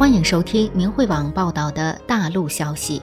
欢迎收听明慧网报道的大陆消息。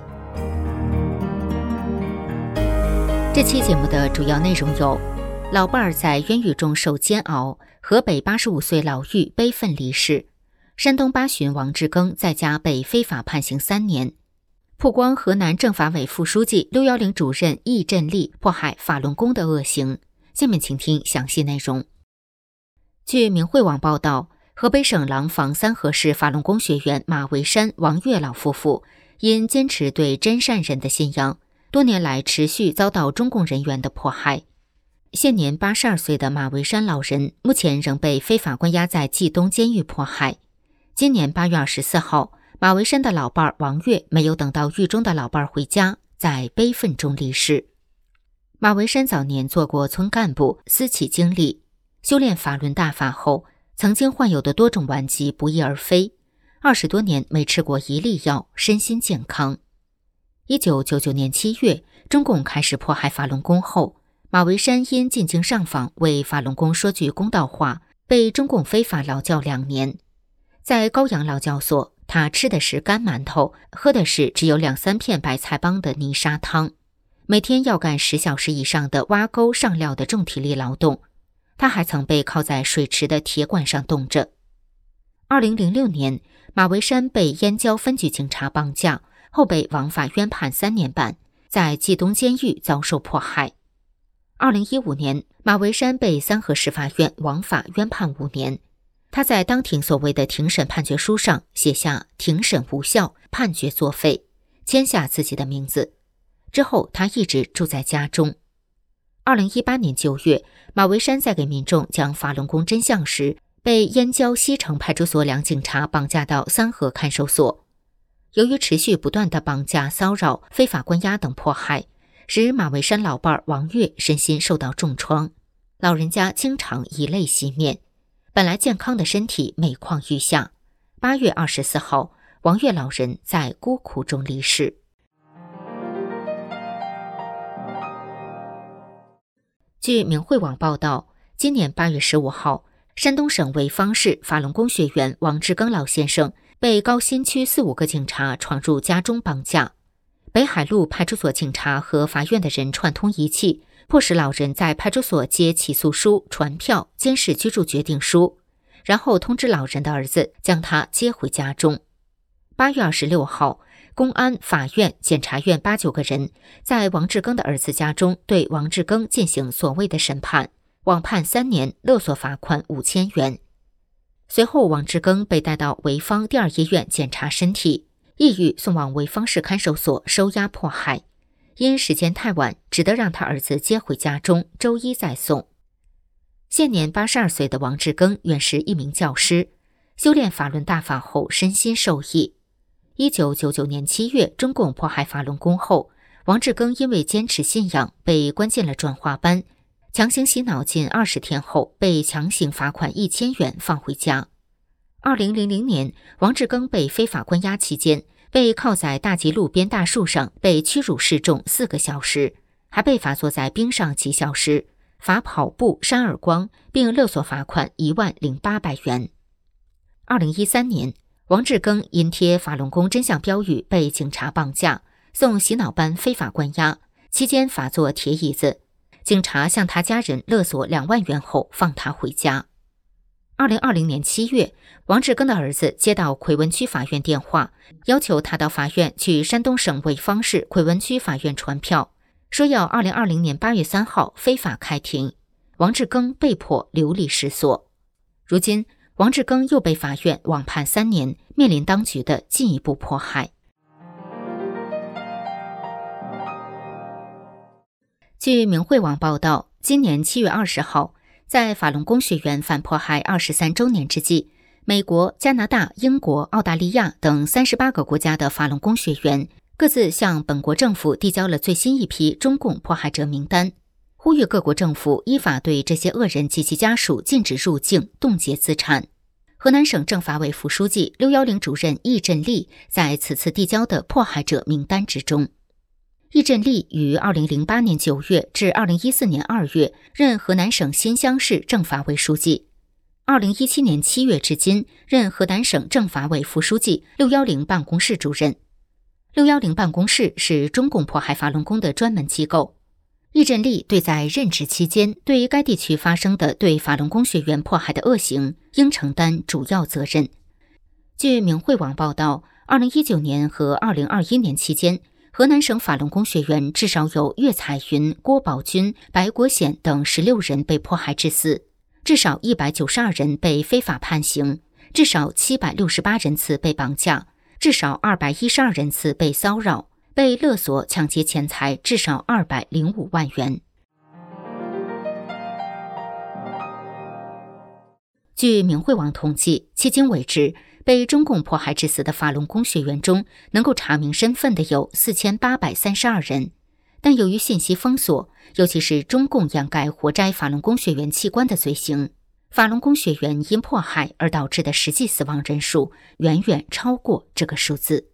这期节目的主要内容有：老伴儿在冤狱中受煎熬，河北85岁老妪悲愤离世；山东巴旬王志庚在家被非法判刑3年；曝光河南政法委副书记610主任易振立迫害法轮功的恶行。下面请听详细内容。据明慧网报道，河北省廊坊三河市法轮功学员马维山、王月老夫妇因坚持对真善人的信仰，多年来持续遭到中共人员的迫害。现年82岁的马维山老人目前仍被非法关押在冀东监狱迫害。今年8月24号，马维山的老伴王月没有等到狱中的老伴回家，在悲愤中离世。马维山早年做过村干部，私企经历，修炼法轮大法后，曾经患有的多种顽疾不翼而飞，20多年没吃过一粒药，身心健康。1999年7月，中共开始迫害法轮功后，马维山因进京上访为法轮功说句公道话，被中共非法劳教2年。在高阳劳教所，他吃的是干馒头，喝的是只有2-3片白菜帮的泥沙汤，每天要干10小时以上的挖沟上料的重体力劳动。他还曾被铐在水池的铁管上冻着。2006年，马维山被燕郊分局警察绑架，后被王法冤判3年半，在冀东监狱遭受迫害。2015年，马维山被三河市法院王法冤判5年。他在当庭所谓的庭审判决书上写下庭审无效，判决作废，签下自己的名字。之后他一直住在家中。2018年9月，马维山在给民众讲法轮功真相时，被燕郊西城派出所2警察绑架到三河看守所。由于持续不断的绑架、骚扰、非法关押等迫害，使马维山老伴王月身心受到重创，老人家经常以泪洗面，本来健康的身体每况愈下。8月24号，王月老人在孤苦中离世。据明慧网报道，今年8月15号，山东省潍坊市法轮功学员王志庚老先生被高新区4-5个警察闯入家中绑架。北海路派出所警察和法院的人串通一气，迫使老人在派出所接起诉书、传票、监视居住决定书，然后通知老人的儿子将他接回家中。8月26号，公安、法院、检察院8-9个人在王志庚的儿子家中对王志庚进行所谓的审判，网判3年，勒索罚款5000元。随后王志庚被带到潍坊第2医院检查身体，意欲送往潍坊市看守所收押迫害，因时间太晚，只得让他儿子接回家中，周一再送。现年82岁的王志庚原是一名教师，修炼法轮大法后身心受益。1999年7月，中共迫害法轮功后，王志庚因为坚持信仰被关进了转化班，强行洗脑近20天后被强行罚款1000元放回家。2000年，王志庚被非法关押期间，被铐在大吉路边大树上被屈辱示众4个小时，还被罚坐在冰上几小时，罚跑步、扇耳光，并勒索罚款10800元。2013年，王志庚因贴法轮功真相标语被警察绑架，送洗脑班非法关押，期间罚坐铁椅子，警察向他家人勒索2万元后放他回家。2020年7月，王志庚的儿子接到奎文区法院电话，要求他到法院去山东省潍坊市奎文区法院传票，说要2020年8月3号非法开庭。王志庚被迫流离失所。如今，王志庚又被法院网判3年，面临当局的进一步迫害。据明慧网报道，今年7月20号，在法轮功学员反迫害23周年之际，美国、加拿大、英国、澳大利亚等38个国家的法轮功学员各自向本国政府递交了最新一批中共迫害者名单，呼吁各国政府依法对这些恶人及其家属禁止入境、冻结资产。河南省政法委副书记610主任易振立在此次递交的迫害者名单之中。易振立于2008年9月至2014年2月任河南省新乡市政法委书记。 2017年7月至今，任河南省政法委副书记、610办公室主任。610办公室是中共迫害法轮功的专门机构。易振立对在任职期间对该地区发生的对法轮功学员迫害的恶行，应承担主要责任。据明慧网报道，2019年和2021年期间，河南省法轮功学员至少有岳彩云、郭宝军、白国显等16人被迫害致死，至少192人被非法判刑，至少768人次被绑架，至少212人次被骚扰，被勒索抢劫钱财至少205万元。据明慧网统计，迄今为止，被中共迫害致死的法轮功学员中，能够查明身份的有4832人，但由于信息封锁，尤其是中共掩盖活摘法轮功学员器官的罪行，法轮功学员因迫害而导致的实际死亡人数远远超过这个数字。